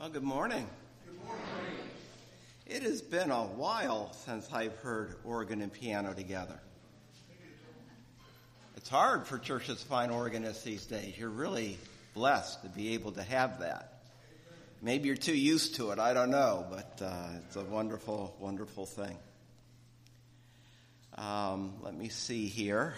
Well, good morning. Good morning. It has been a while since I've heard organ and piano together. It's hard for churches to find organists these days. You're really blessed to be able to have that. Maybe you're too used to it. I don't know, but it's a wonderful, wonderful thing. Let me see here.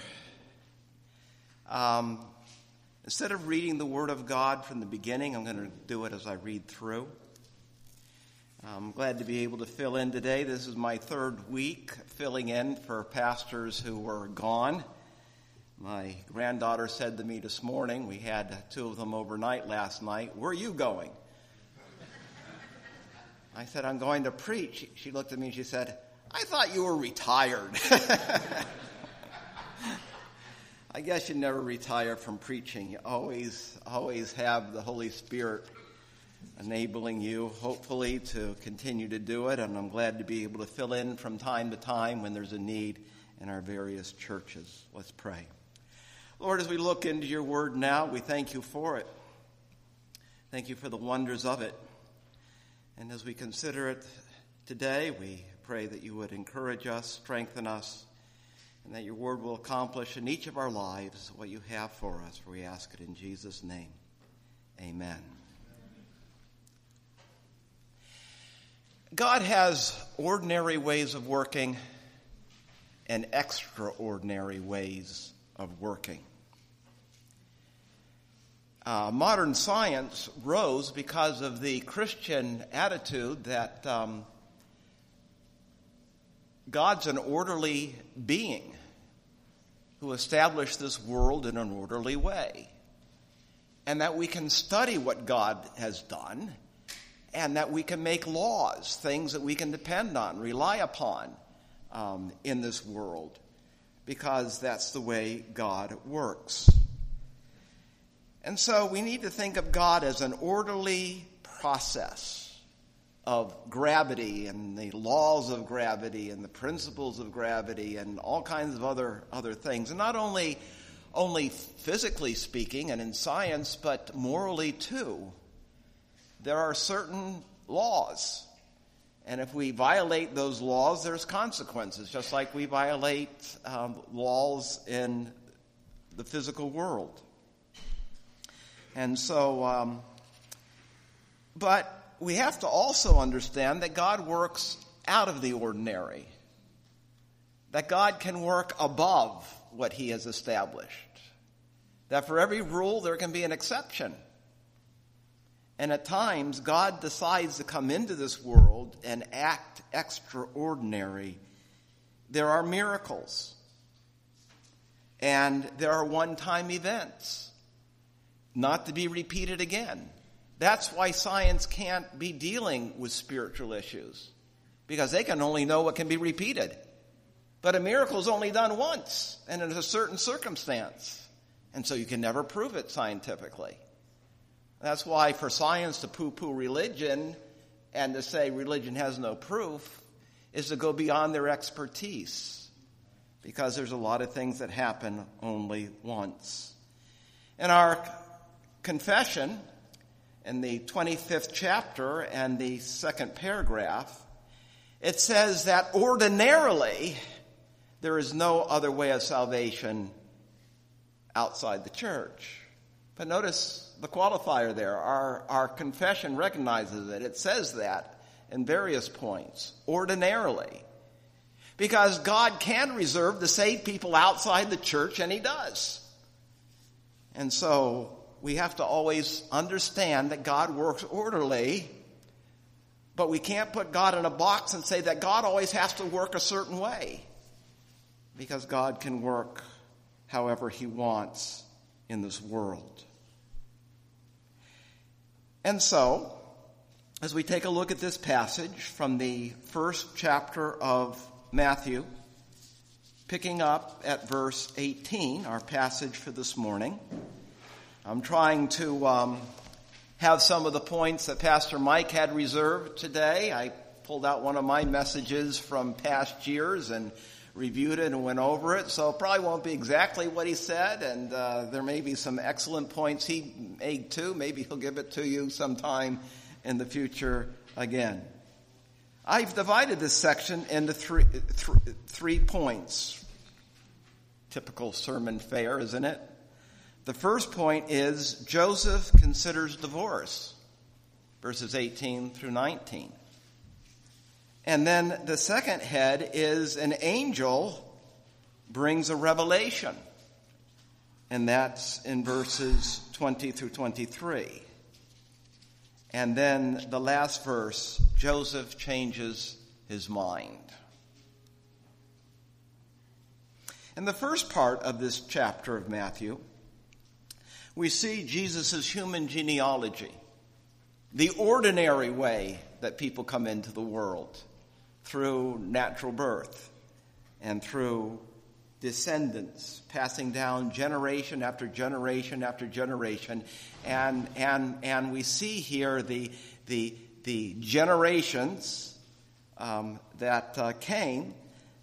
Instead of reading the Word of God from the beginning, I'm going to do it as I read through. I'm glad to be able to fill in today. This is my third week filling in for pastors who were gone. My granddaughter said to me this morning, we had two of them overnight last night, "Where are you going?" I said, "I'm going to preach." She looked at me and she said, "I thought you were retired." I guess you never retire from preaching. You always have the Holy Spirit enabling you, hopefully, to continue to do it. And I'm glad to be able to fill in from time to time when there's a need in our various churches. Let's pray. Lord, as we look into your word now, we thank you for it. Thank you for the wonders of it. And as we consider it today, we pray that you would encourage us, strengthen us, and that your word will accomplish in each of our lives what you have for us. For we ask it in Jesus' name. Amen. God has ordinary ways of working and extraordinary ways of working. Modern science rose because of the Christian attitude that God's an orderly being who established this world in an orderly way, and that we can study what God has done, and that we can make laws, things that we can depend on, rely upon in this world, because that's the way God works. And so we need to think of God as an orderly process of gravity and the laws of gravity and the principles of gravity and all kinds of other things. And not only physically speaking and in science, but morally too. There are certain laws. And if we violate those laws, there's consequences, just like we violate laws in the physical world. And so, but we have to also understand that God works out of the ordinary, that God can work above what he has established, that for every rule there can be an exception. And at times, God decides to come into this world and act extraordinary. There are miracles, and there are one-time events, not to be repeated again. That's why science can't be dealing with spiritual issues, because they can only know what can be repeated. But a miracle is only done once and in a certain circumstance, and so you can never prove it scientifically. That's why for science to poo-poo religion and to say religion has no proof is to go beyond their expertise, because there's a lot of things that happen only once. In our confession, in the 25th chapter and the second paragraph, it says that ordinarily there is no other way of salvation outside the church. But notice the qualifier there. Our confession recognizes it. It says that in various points, ordinarily. Because God can reserve to save people outside the church, and he does. And so we have to always understand that God works orderly, but we can't put God in a box and say that God always has to work a certain way, because God can work however he wants in this world. And so, as we take a look at this passage from the first chapter of Matthew, picking up at verse 18, our passage for this morning, I'm trying to have some of the points that Pastor Mike had reserved today. I pulled out one of my messages from past years and reviewed it and went over it, so it probably won't be exactly what he said, and there may be some excellent points he made too. Maybe he'll give it to you sometime in the future again. I've divided this section into three points. Typical sermon fare, isn't it? The first point is Joseph considers divorce, verses 18 through 19. And then the second head is an angel brings a revelation, and that's in verses 20 through 23. And then the last verse, Joseph changes his mind. In the first part of this chapter of Matthew, we see Jesus' human genealogy, the ordinary way that people come into the world, through natural birth and through descendants, passing down generation after generation after generation. And we see here the generations that came,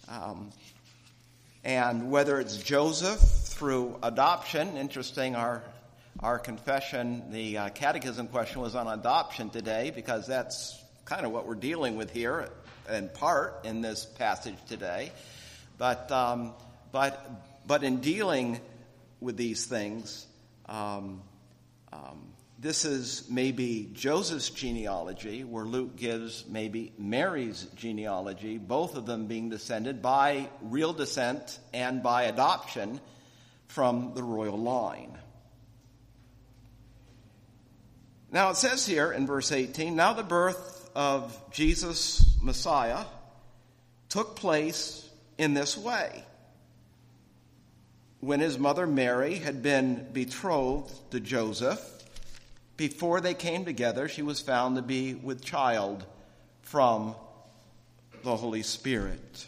and whether it's Joseph through adoption. Interesting, our confession, the catechism question was on adoption today, because that's kind of what we're dealing with here in part in this passage today. But in dealing with these things, this is maybe Joseph's genealogy, where Luke gives maybe Mary's genealogy, both of them being descended by real descent and by adoption from the royal line. Now it says here in verse 18, now the birth of Jesus Messiah took place in this way. When his mother Mary had been betrothed to Joseph, before they came together, she was found to be with child from the Holy Spirit.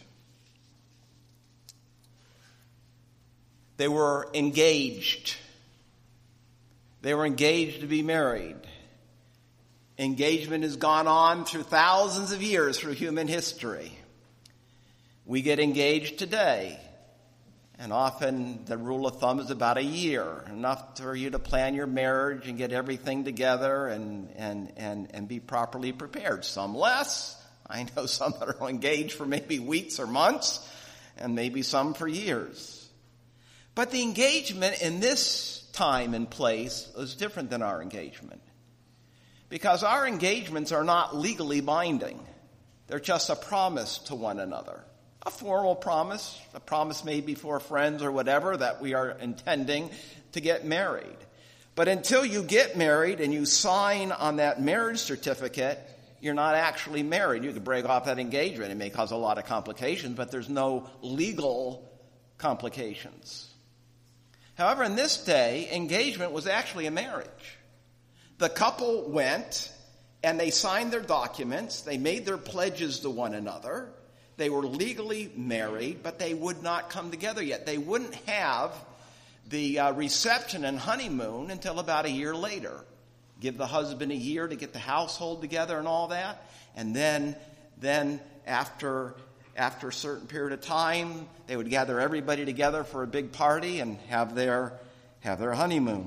They were engaged. They were engaged to be married. Engagement has gone on through thousands of years through human history. We get engaged today, and often the rule of thumb is about a year, enough for you to plan your marriage and get everything together and be properly prepared. Some less. I know some that are engaged for maybe weeks or months, and maybe some for years. But the engagement in this time and place is different than our engagement, because our engagements are not legally binding. They're just a promise to one another. A formal promise, a promise made before friends or whatever, that we are intending to get married. But until you get married and you sign on that marriage certificate, you're not actually married. You could break off that engagement. It may cause a lot of complications, but there's no legal complications. However, in this day, engagement was actually a marriage. The couple went and they signed their documents. They made their pledges to one another. They were legally married, but they would not come together yet. They wouldn't have the reception and honeymoon until about a year later. Give the husband a year to get the household together and all that. And then after a certain period of time, they would gather everybody together for a big party and have their honeymoon.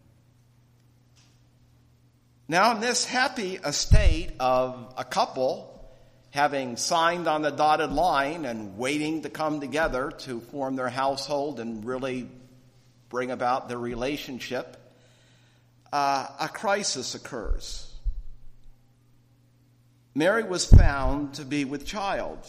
Now, in this happy estate of a couple having signed on the dotted line and waiting to come together to form their household and really bring about their relationship, a crisis occurs. Mary was found to be with child.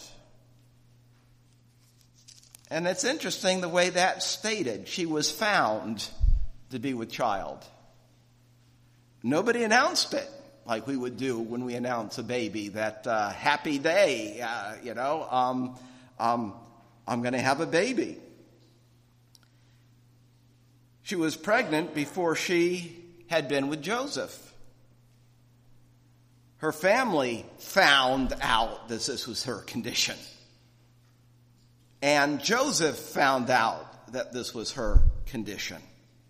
And it's interesting the way that's stated. She was found to be with child. Nobody announced it like we would do when we announce a baby, that happy day, I'm going to have a baby. She was pregnant before she had been with Joseph. Her family found out that this was her condition. And Joseph found out that this was her condition.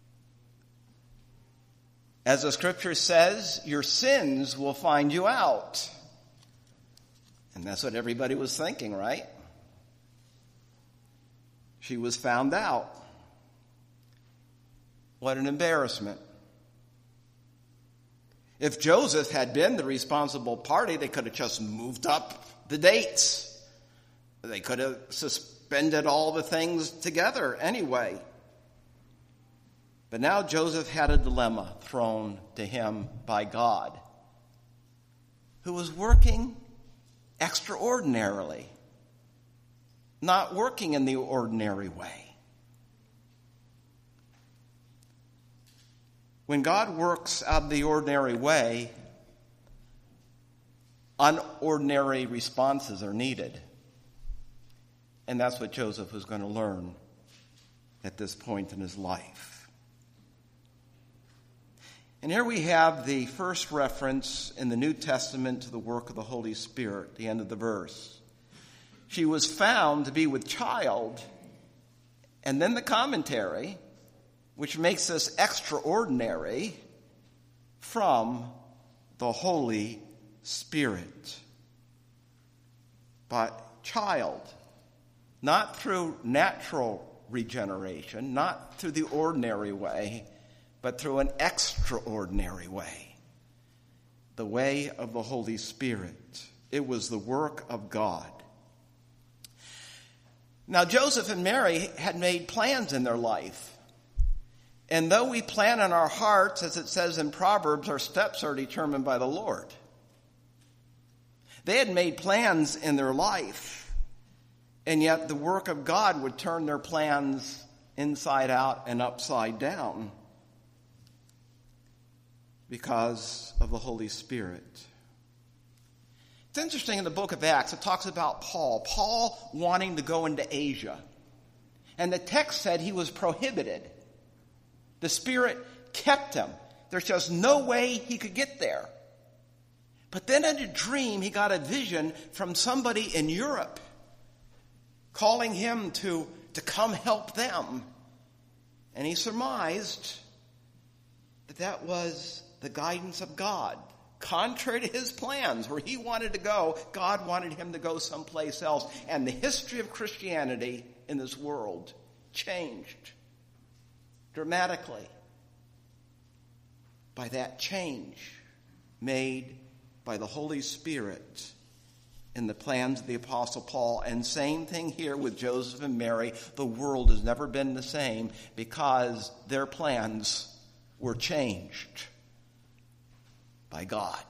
As the scripture says, your sins will find you out. And that's what everybody was thinking, right? She was found out. What an embarrassment. If Joseph had been the responsible party, they could have just moved up the dates. They could have suspended all the things together anyway. But now Joseph had a dilemma thrown to him by God, who was working extraordinarily, not working in the ordinary way. When God works out of the ordinary way, unordinary responses are needed. And that's what Joseph was going to learn at this point in his life. And here we have the first reference in the New Testament to the work of the Holy Spirit, the end of the verse. She was found to be with child, and then the commentary, which makes this extraordinary, from the Holy Spirit. But child, not through natural regeneration, not through the ordinary way, but through an extraordinary way, the way of the Holy Spirit. It was the work of God. Now, Joseph and Mary had made plans in their life. And though we plan in our hearts, as it says in Proverbs, our steps are determined by the Lord. They had made plans in their life, and yet the work of God would turn their plans inside out and upside down because of the Holy Spirit. It's interesting in the book of Acts, it talks about Paul wanting to go into Asia. And the text said he was prohibited. The Spirit kept him. There's just no way he could get there. But then in a dream, he got a vision from somebody in Europe calling him to come help them. And he surmised that was the guidance of God. Contrary to his plans, where he wanted to go, God wanted him to go someplace else. And the history of Christianity in this world changed dramatically by that change made by the Holy Spirit in the plans of the Apostle Paul. And same thing here with Joseph and Mary. The world has never been the same because their plans were changed by God.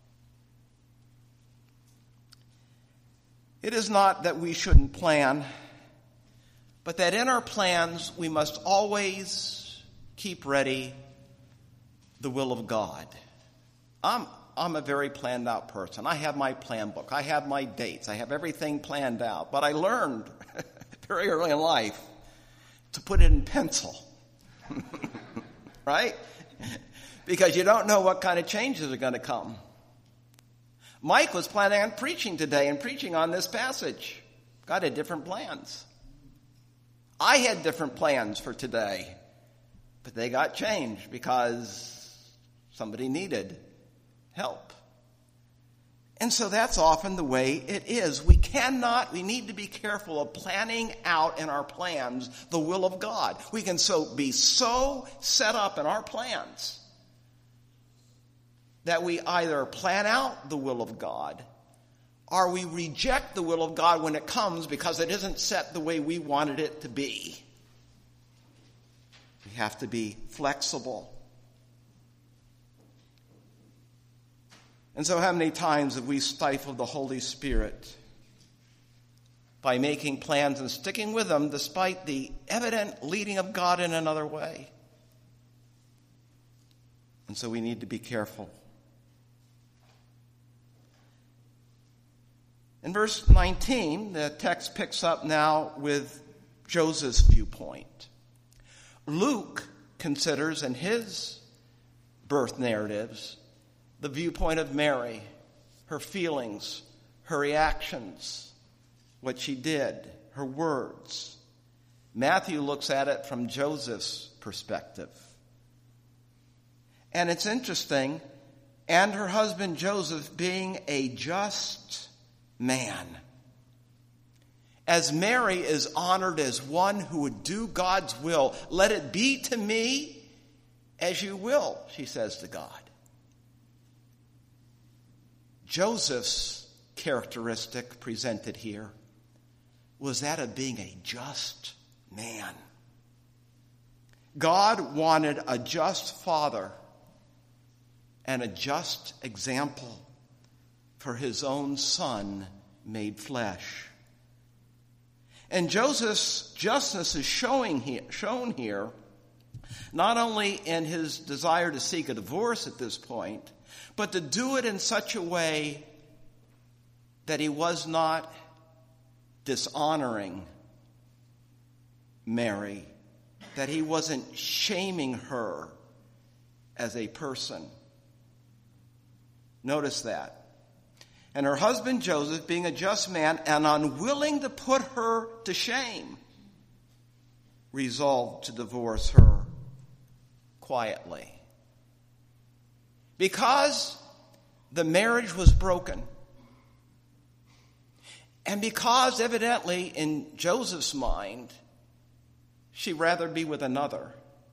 It is not that we shouldn't plan, but that in our plans we must always keep ready the will of God. I'm a very planned out person. I have my plan book. I have my dates. I have everything planned out. But I learned very early in life to put it in pencil. Right? Because you don't know what kind of changes are going to come. Mike was planning on preaching today and preaching on this passage. God had different plans. I had different plans for today, but they got changed because somebody needed help. And so that's often the way it is. We need to be careful of planning out in our plans the will of God. We can be so set up in our plans that we either plan out the will of God or we reject the will of God when it comes because it isn't set the way we wanted it to be. We have to be flexible. And so how many times have we stifled the Holy Spirit by making plans and sticking with them despite the evident leading of God in another way? And so we need to be careful. In verse 19, the text picks up now with Joseph's viewpoint. Luke considers in his birth narratives the viewpoint of Mary, her feelings, her reactions, what she did, her words. Matthew looks at it from Joseph's perspective. And it's interesting, and her husband Joseph being a just man. As Mary is honored as one who would do God's will, let it be to me as you will, she says to God. Joseph's characteristic presented here was that of being a just man. God wanted a just father and a just example for his own son made flesh. And Joseph's justness is shown here not only in his desire to seek a divorce at this point, but to do it in such a way that he was not dishonoring Mary, that he wasn't shaming her as a person. Notice that. And her husband Joseph, being a just man and unwilling to put her to shame, resolved to divorce her quietly. Because the marriage was broken, and because evidently in Joseph's mind, she'd rather be with another,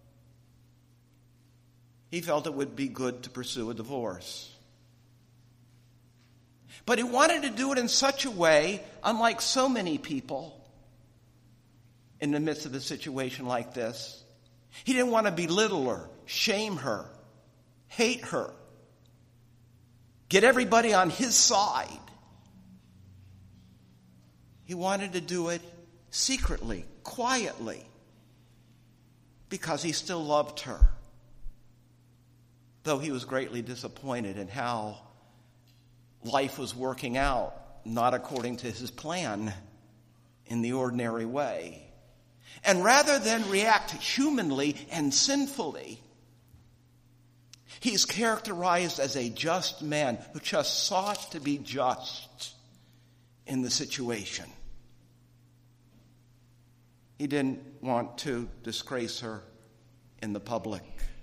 he felt it would be good to pursue a divorce. But he wanted to do it in such a way, unlike so many people in the midst of a situation like this. He didn't want to belittle her, shame her, hate her, get everybody on his side. He wanted to do it secretly, quietly, because he still loved her, though he was greatly disappointed in how life was working out, not according to his plan, in the ordinary way. And rather than react humanly and sinfully, he's characterized as a just man who just sought to be just in the situation. He didn't want to disgrace her in the public.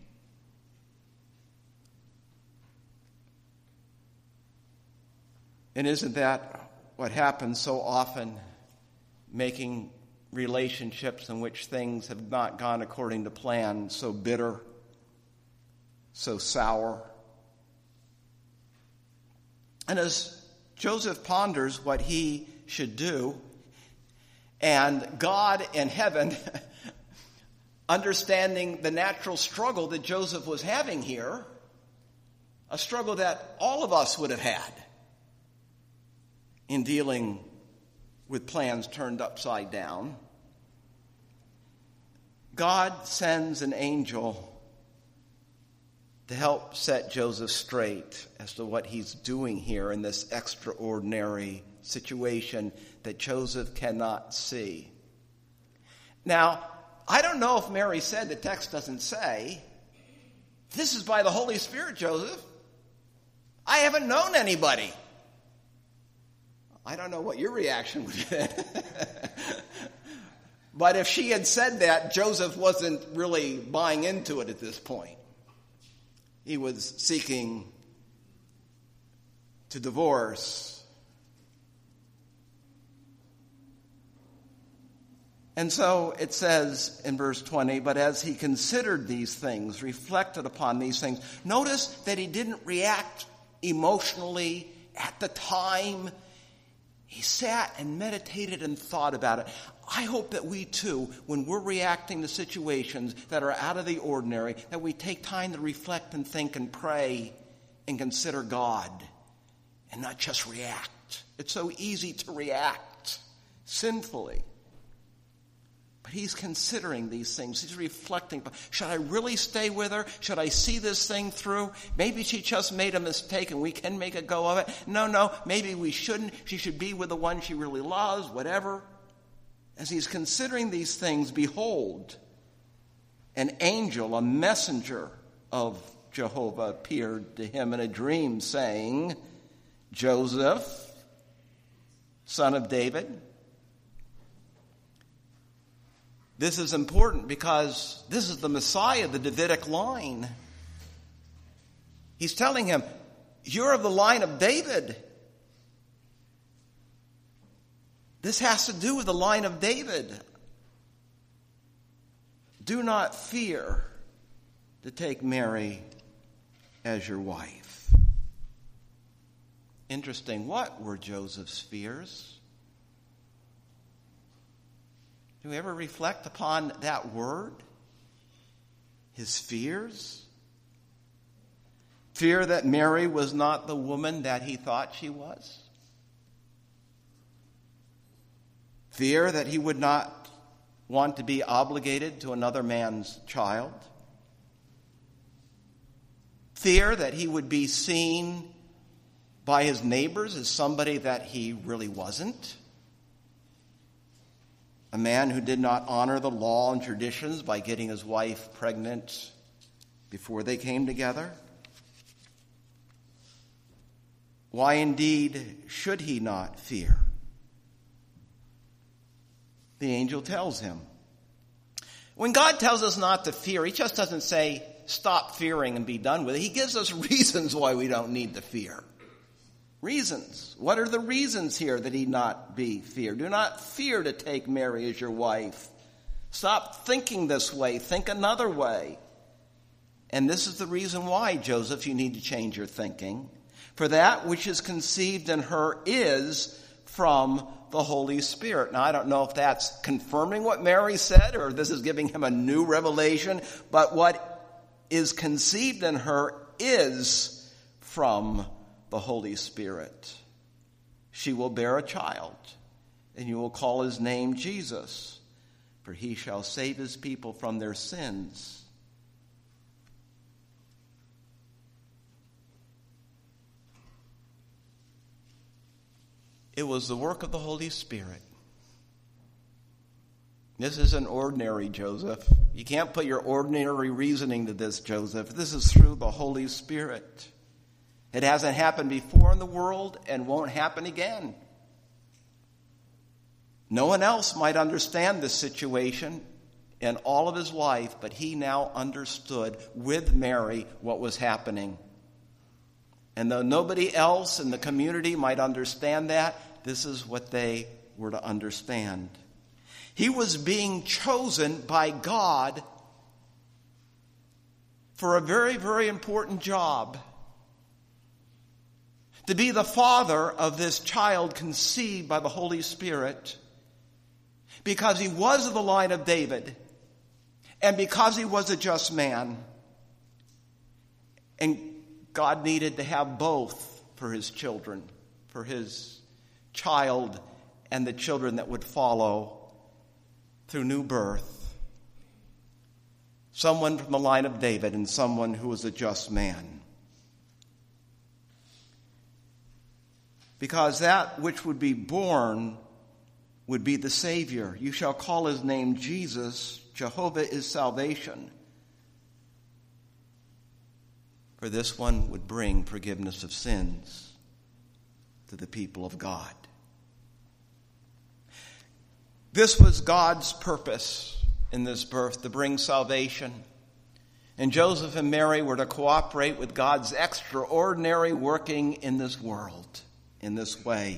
And isn't that what happens so often, making relationships in which things have not gone according to plan so bitter, so sour? And as Joseph ponders what he should do, and God in heaven, understanding the natural struggle that Joseph was having here, a struggle that all of us would have had in dealing with plans turned upside down, God sends an angel to help set Joseph straight as to what he's doing here in this extraordinary situation that Joseph cannot see. Now, I don't know if Mary said, the text doesn't say, this is by the Holy Spirit, Joseph. I haven't known anybody. I don't know what your reaction would have been. But if she had said that, Joseph wasn't really buying into it at this point. He was seeking to divorce. And so it says in verse 20, but as he considered these things, reflected upon these things, notice that he didn't react emotionally at the time. He sat and meditated and thought about it. I hope that we too, when we're reacting to situations that are out of the ordinary, that we take time to reflect and think and pray and consider God and not just react. It's so easy to react sinfully. But he's considering these things. He's reflecting. Should I really stay with her? Should I see this thing through? Maybe she just made a mistake and we can make a go of it. No, maybe we shouldn't. She should be with the one she really loves, whatever. As he's considering these things, behold, an angel, a messenger of Jehovah, appeared to him in a dream, saying, Joseph, son of David. This is important because this is the Messiah, the Davidic line. He's telling him, you're of the line of David. This has to do with the line of David. Do not fear to take Mary as your wife. Interesting. What were Joseph's fears? Do we ever reflect upon that word? His fears? Fear that Mary was not the woman that he thought she was? Fear that he would not want to be obligated to another man's child? Fear that he would be seen by his neighbors as somebody that he really wasn't? A man who did not honor the law and traditions by getting his wife pregnant before they came together? Why indeed should he not fear? The angel tells him. When God tells us not to fear, he just doesn't say, stop fearing and be done with it. He gives us reasons why we don't need to fear. Reasons. What are the reasons here that he not be feared? Do not fear to take Mary as your wife. Stop thinking this way. Think another way. And this is the reason why, Joseph, you need to change your thinking. For that which is conceived in her is from the Holy Spirit. Now, I don't know if that's confirming what Mary said or this is giving him a new revelation, but what is conceived in her is from the Holy Spirit. She will bear a child, and you will call his name Jesus, for he shall save his people from their sins. It was the work of the Holy Spirit. This isn't ordinary, Joseph. You can't put your ordinary reasoning to this, Joseph. This is through the Holy Spirit. It hasn't happened before in the world and won't happen again. No one else might understand this situation in all of his life, but he now understood with Mary what was happening. And though nobody else in the community might understand that, this is what they were to understand. He was being chosen by God for a very, very important job. To be the father of this child conceived by the Holy Spirit, because he was of the line of David, and because he was a just man. And God needed to have both for his children, for his child and the children that would follow through new birth. Someone from the line of David and someone who was a just man. Because that which would be born would be the Savior. You shall call his name Jesus. Jehovah is salvation. For this one would bring forgiveness of sins to the people of God. This was God's purpose in this birth, to bring salvation. And Joseph and Mary were to cooperate with God's extraordinary working in this world, in this way.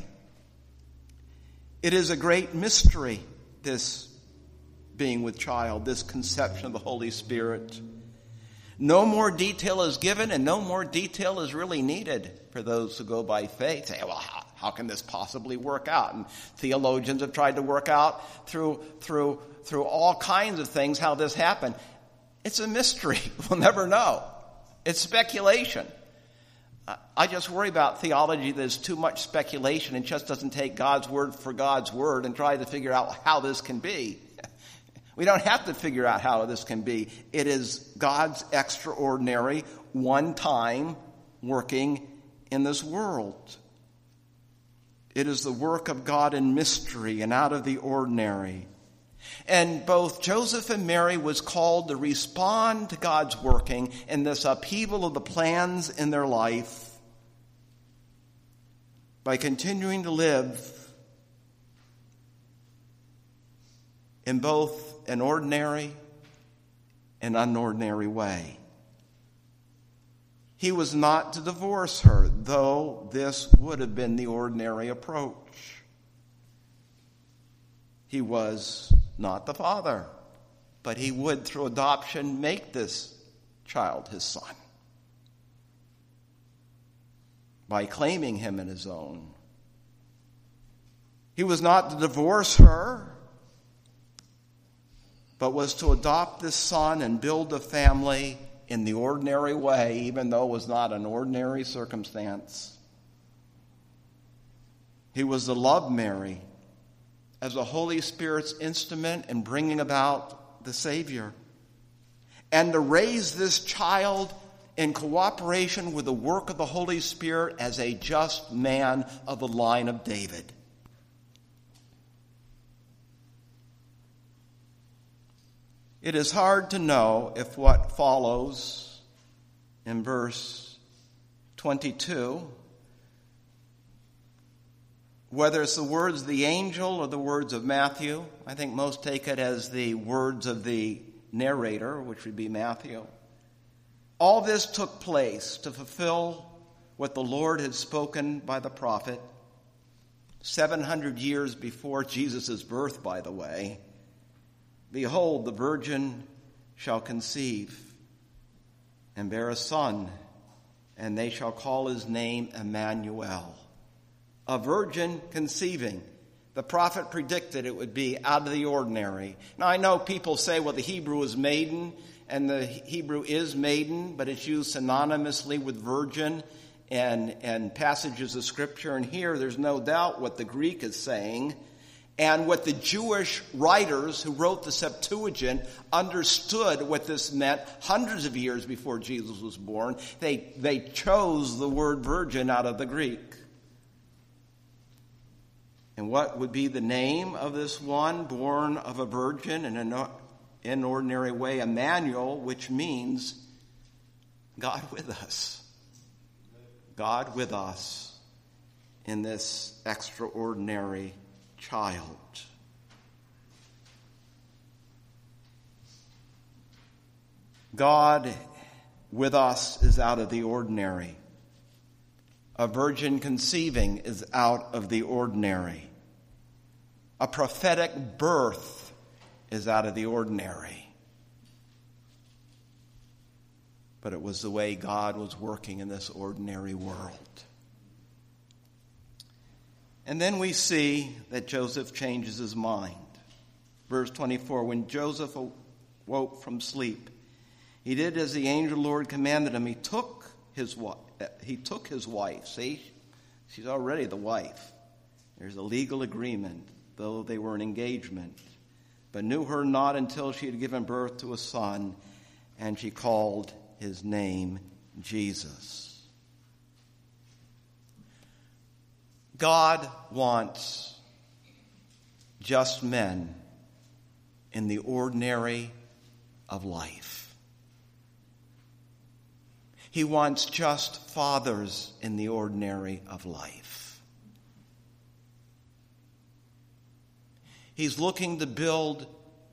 It is a great mystery, this being with child, this conception of the Holy Spirit. No more detail is given, and no more detail is really needed for those who go by faith. Say, well, how can this possibly work out? And theologians have tried to work out through all kinds of things how this happened. It's a mystery. We'll never know. It's speculation. I just worry about theology that is too much speculation and just doesn't take God's word for God's word and try to figure out how this can be. We don't have to figure out how this can be. It is God's extraordinary, one-time working in this world. It is the work of God in mystery and out of the ordinary. And both Joseph and Mary was called to respond to God's working in this upheaval of the plans in their life by continuing to live in both an ordinary and unordinary way. He was not to divorce her, though this would have been the ordinary approach. He was not the father, but he would, through adoption, make this child his son. by claiming him in his own. He was not to divorce her, but was to adopt this son and build a family in the ordinary way, even though it was not an ordinary circumstance. He was to love Mary as the Holy Spirit's instrument in bringing about the Savior, and to raise this child in cooperation with the work of the Holy Spirit as a just man of the line of David. It is hard to know if what follows in verse 22, whether it's the words of the angel or the words of Matthew. I think most take it as the words of the narrator, which would be Matthew. All this took place to fulfill what the Lord had spoken by the prophet 700 years before Jesus' birth, by the way. Behold, the virgin shall conceive and bear a son, and they shall call his name Emmanuel. A virgin conceiving. The prophet predicted it would be out of the ordinary. Now, I know people say, well, the Hebrew is maiden, and the Hebrew is maiden, but it's used synonymously with virgin and passages of Scripture. And here, there's no doubt what the Greek is saying. And what the Jewish writers who wrote the Septuagint understood what this meant hundreds of years before Jesus was born. They chose the word virgin out of the Greek. And what would be the name of this one born of a virgin in an ordinary way? Emmanuel, which means God with us. God with us in this extraordinary child. God with us is out of the ordinary. A virgin conceiving is out of the ordinary. A prophetic birth is out of the ordinary. But it was the way God was working in this ordinary world. And then we see that Joseph changes his mind. Verse 24, when Joseph awoke from sleep, he did as the angel Lord commanded him. He took his wife. See, she's already the wife. There's a legal agreement, though they were in engagement. But knew her not until she had given birth to a son, and she called his name Jesus. God wants just men in the ordinary of life. He wants just fathers in the ordinary of life. He's looking to build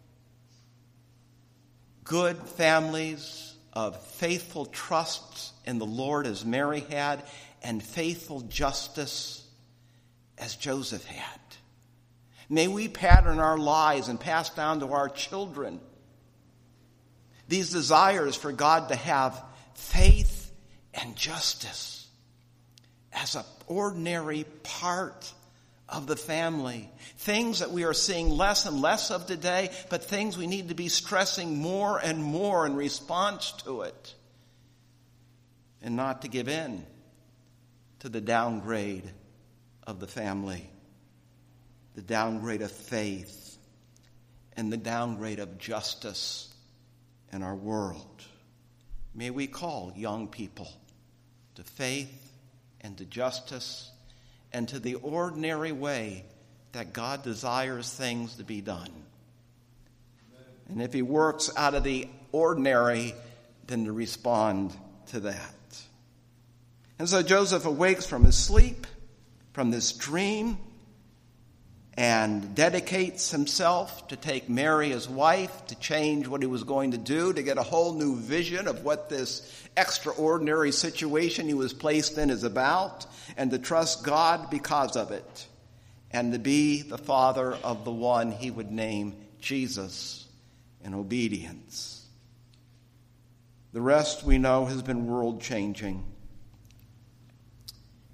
good families of faithful trust in the Lord as Mary had, and faithful justice as Joseph had. May we pattern our lives and pass down to our children these desires for God to have faith and justice as an ordinary part of the family. Things that we are seeing less and less of today, but things we need to be stressing more and more in response to it. And not to give in to the downgrade of the family, the downgrade of faith, and the downgrade of justice in our world. May we call young people to faith and to justice and to the ordinary way that God desires things to be done. And if he works out of the ordinary, then to respond to that. And so Joseph awakes from his sleep, from this dream, and dedicates himself to take Mary as wife, to change what he was going to do, to get a whole new vision of what this extraordinary situation he was placed in is about, and to trust God because of it, and to be the father of the one he would name Jesus in obedience. The rest we know has been world-changing.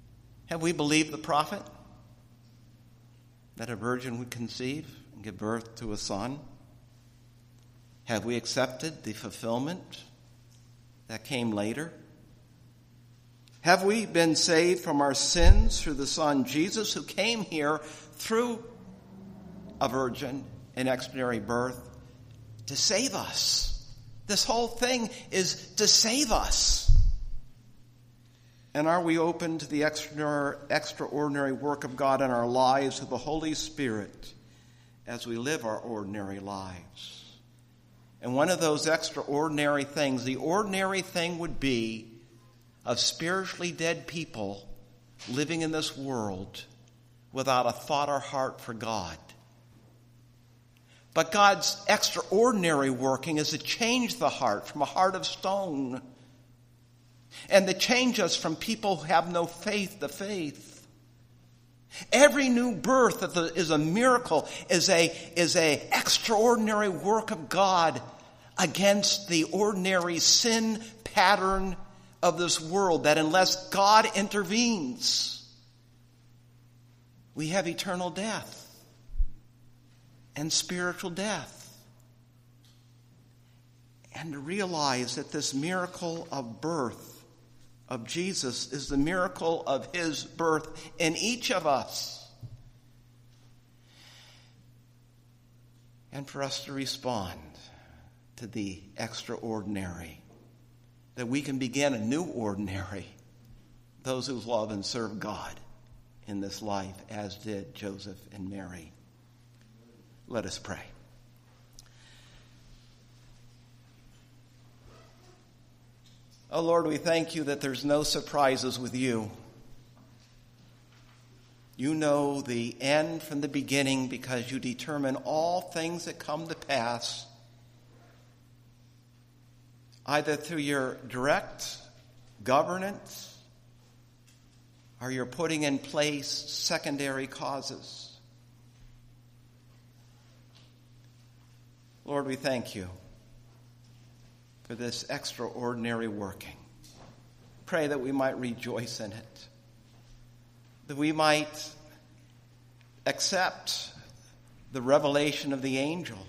Have we believed the prophet that a virgin would conceive and give birth to a son? Have we accepted the fulfillment that came later? Have we been saved from our sins through the Son Jesus, who came here through a virgin in extraordinary birth to save us? This whole thing is to save us. And are we open to the extraordinary work of God in our lives with the Holy Spirit as we live our ordinary lives? And one of those extraordinary things, the ordinary thing would be of spiritually dead people living in this world without a thought or heart for God. But God's extraordinary working is to change the heart from a heart of stone and to change us from people who have no faith to faith. Every new birth is a miracle, is a extraordinary work of God against the ordinary sin pattern of this world, that unless God intervenes, we have eternal death and spiritual death. And to realize that this miracle of birth of Jesus is the miracle of his birth in each of us. And for us to respond to the extraordinary, that we can begin a new ordinary, those who love and serve God in this life, as did Joseph and Mary. Let us pray. Oh Lord, we thank you that there's no surprises with you. You know the end from the beginning because you determine all things that come to pass, either through your direct governance or you're putting in place secondary causes. Lord, we thank you for this extraordinary working. Pray that we might rejoice in it, that we might accept the revelation of the angel.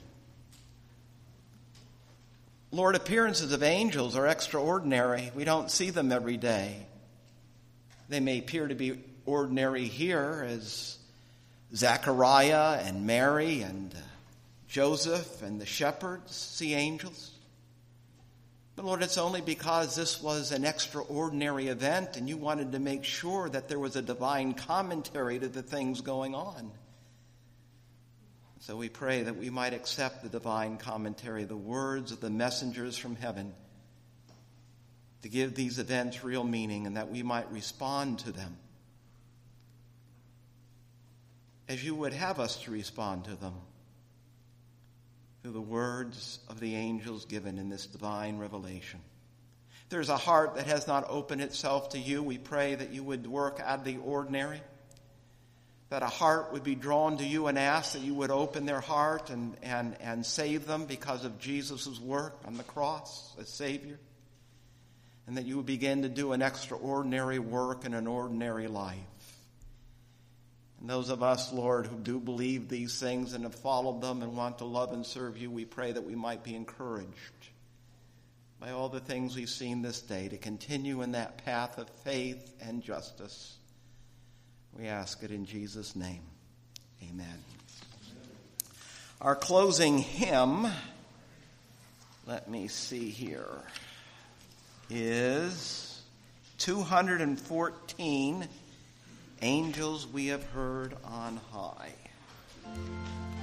Lord, appearances of angels are extraordinary. We don't see them every day. They may appear to be ordinary here as Zechariah and Mary and Joseph and the shepherds see angels. But Lord, it's only because this was an extraordinary event and you wanted to make sure that there was a divine commentary to the things going on. So we pray that we might accept the divine commentary, the words of the messengers from heaven, to give these events real meaning and that we might respond to them as you would have us to respond to them, through the words of the angels given in this divine revelation. If there's a heart that has not opened itself to you, we pray that you would work out of the ordinary, that a heart would be drawn to you and ask that you would open their heart and save them because of Jesus' work on the cross as Savior, and that you would begin to do an extraordinary work in an ordinary life. And those of us, Lord, who do believe these things and have followed them and want to love and serve you, we pray that we might be encouraged by all the things we've seen this day to continue in that path of faith and justice. We ask it in Jesus' name. Amen. Our closing hymn, let me see here, is 214, Angels We Have Heard on High.